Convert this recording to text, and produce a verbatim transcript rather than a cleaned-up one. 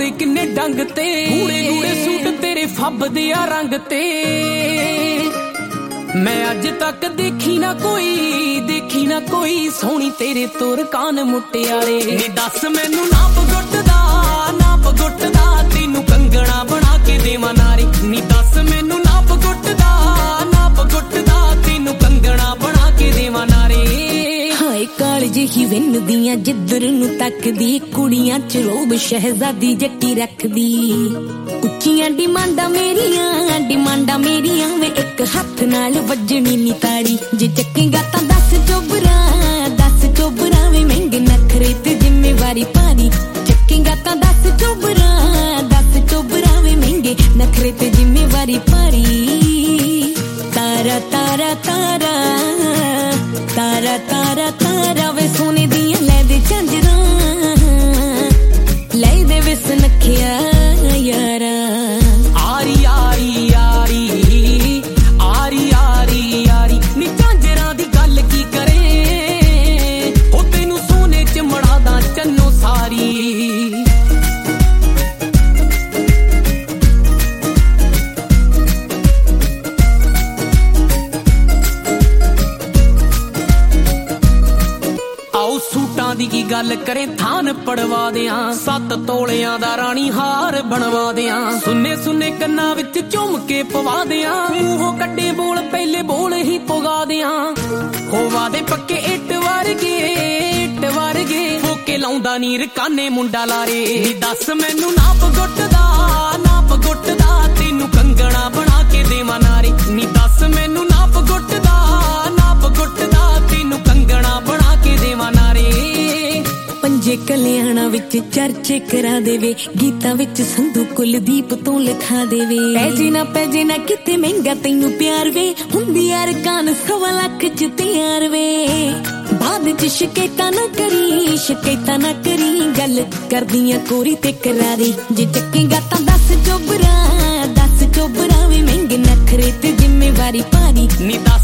ਤੇਰੇ ਕਿੰਨੇ ਡੰਗ ਤੇ ਗੂੜੇ ਗੂੜੇ ਸੂਟ ਤੇਰੇ ਫੱਬਦੇ ਆ ਰੰਗ ਤੇ ਮੈਂ ਅੱਜ ਤੱਕ ਦੇਖੀ ਨਾ ਕੋਈ ਦੇਖੀ ਨਾ ਕੋਈ ਸੋਹਣੀ ਤੇਰੇ ਤੁਰ ਕਾਨ ਮੁਟਿਆਰੇ ਨੀ ਦੱਸ ਮੈਨੂੰ ਨਾਪ ਗੁੱਟ ਦਾ ਨਾਪ ਗੁੱਟ ਦਾ ਤੈਨੂੰ ਕੰਗਣਾ ਬਣਾ ਕੇ ਦੇਵਾਂ ਨਾਰੀ ਨੀ ਦੱਸ ਮੈਨੂੰ ਨਾਪ ਗੁੱਟ ਦਾ ਨਾਪ ਗੁੱਟ ਦਾ ਤੈਨੂੰ ਕੰਗਣਾ ਬਣਾ ਕੇ ਦੇਵਾਂ ਨਾਰੀ ਹਾਏ ਕਾਲ ਜਿਹੀ ਵਿੰਨਦੀਆਂ ਜਿੱਧਰ ਨੂੰ ਤੱਕਦੀ ਕੁੜੀਆਂ ਚ ਰੋਬ ਸ਼ਹਿਜ਼ਾਦੀ ਜੱਟੀ ਰੱਖਦੀ ਉੱਚੀਆਂ ਡਿਮਾਂਡਾਂ ਮੇਰੀਆਂ ਡਿਮਾਂਡਾਂ ਮੇਰੀਆਂ ਵੇ ਇੱਕ ਹੱਥ ਨਾਲ ਵੱਜਣੀ ਨੀ ਤਾੜੀ ਜੇ ਚੱਕੇਗਾ ਤਾਂ ਦੱਸ ਚੋਬਰਾ ਦੱਸ ਚੋਬਰਾ ਵੇ ਮਹਿੰਗੇ ਨਖਰੇ ਤੇ ਜ਼ਿੰਮੇਵਾਰੀ ਭਾਰੀ ਚੱਕੇਗਾ ਤਾਂ ਦੱਸ ਚੋਬਰਾ ਦੱਸ ਚੋਬਰਾ ਵੇ ਮਹਿੰਗੇ ਨਖਰੇ ਤੇ ਜ਼ਿੰਮੇਵਾਰੀ ਭਾਰੀ ਤਾਰਾ ਤਾਰਾ ਤਾਰਾ ਤਾਰਾ ਤਾਰਾ ਤਾਰਾ ਵੇ ਸੋਨੇ ਦੀਆਂ ਲੈ ਦੇ ਝਾਂਜਰਾਂ ਲੈ ਦੇ ਵੇ ਸੁਨੱਖਿਆ ਯਾਰਾ ਆਰੀ ਆਰੀ ਆਰੀ ਆਰੀ ਆਰੀ ਆਰੀ ਨੀ ਝਾਂਜਰਾਂ ਦੀ ਗੱਲ ਕੀ ਕਰੇ ਉਹ ਤੈਨੂੰ ਸੋਨੇ ਚ ਮੜਾਦਾ ਚੰਨੋ ਸਾਰੀ ਸੂਟਾਂ ਦੀ ਕੀ ਗੱਲ ਕਰੇ ਥਾਨ ਪੜਵਾ ਦਿਆਂ ਸੱਤ ਤੋਲਿਆਂ ਦਾ ਰਾਣੀ ਹਾਰ ਬਣਵਾ ਦਿਆਂ ਸੁੰਨੇ ਸੁੰਨੇ ਕੰਨਾਂ ਵਿੱਚ ਝੁੰਮ ਕੇ ਪਵਾ ਦਿਆਂ ਮੂੰਹੋਂ ਕੱਢੇ ਬੋਲ ਪਹਿਲੇ ਬੋਲ ਹੀ ਪੁਗਾ ਦਿਆਂ ਹੋਵਾ ਦੇ ਪੱਕੇ ਇੱਟ ਵਰਗੇ ਇੱਟ ਵਰਗੇ ਫੋਕੇ ਲਾਉਂਦਾ ਨੀ ਰਕਾਨੇ ਮੁੰਡਾ ਲਾਰੇ ਨੀ ਦੱਸ ਮੈਨੂੰ ਨਾਪ ਗੁੱਟ ਦਾ ਨਾਪ ਗੁੱਟ ਦਾ ਤੈਨੂੰ ਕੰਗਣਾ ਬਣਾ ਕੇ ਦੇਵਾਂ ਨਾਰੀ ਨੀ ਦੱਸ ਮੈਨੂੰ ਨਾਪ ਗੁੱਟ ਦਾ ਨਾਪ ਗੁੱਟ ਦਾ ਤੈਨੂੰ ਕੰਗਣਾ ਬਣਾ ਕੇ ਦੇਵਾਂ ਨਾਰੀ ਪੰਜੇ ਕਲਿਆਣਾ ਵਿੱਚ ਚਰਚੇ ਕਰਾ ਦੇਵੇ ਗੀਤਾਂ ਵਿੱਚ ਸੰਧੂ ਕੁਲਦੀਪ ਤੋਂ ਲਿਖਾ ਦੇਵੇ ਪੈਜੇ ਨਾ ਪੈਜੇ ਨਾ ਕਿਤੇ ਮਹਿੰਗਾ ਤੈਨੂੰ ਪਿਆਰ ਵੇ ਹੁੰਦੀ ਯਾਰ ਕਾਨ ਸਵਾ ਲੱਖ ਚ ਤਿਆਰ ਵੇ ਬਾਅਦ ਚ ਸ਼ਿਕਾਇਤਾਂ ਨਾ ਕਰੀ ਸ਼ਿਕਾਇਤਾਂ ਨਾ ਕਰੀ ਗੱਲ ਕਰਦੀਆਂ ਕੋਰੀ ਤੇ ਕਰਾਰੀ ਜੇ ਚੱਕੇਗਾ ਤਾਂ ਦੱਸ ਚੋਬਰਾ ਦੱਸ ਚੋਬਰਾ ਵੇ ਮਹਿੰਗੇ ਨਖਰੇ ਤੇ ਜ਼ਿੰਮੇਵਾਰੀ ਭਾਰੀ ਨੀ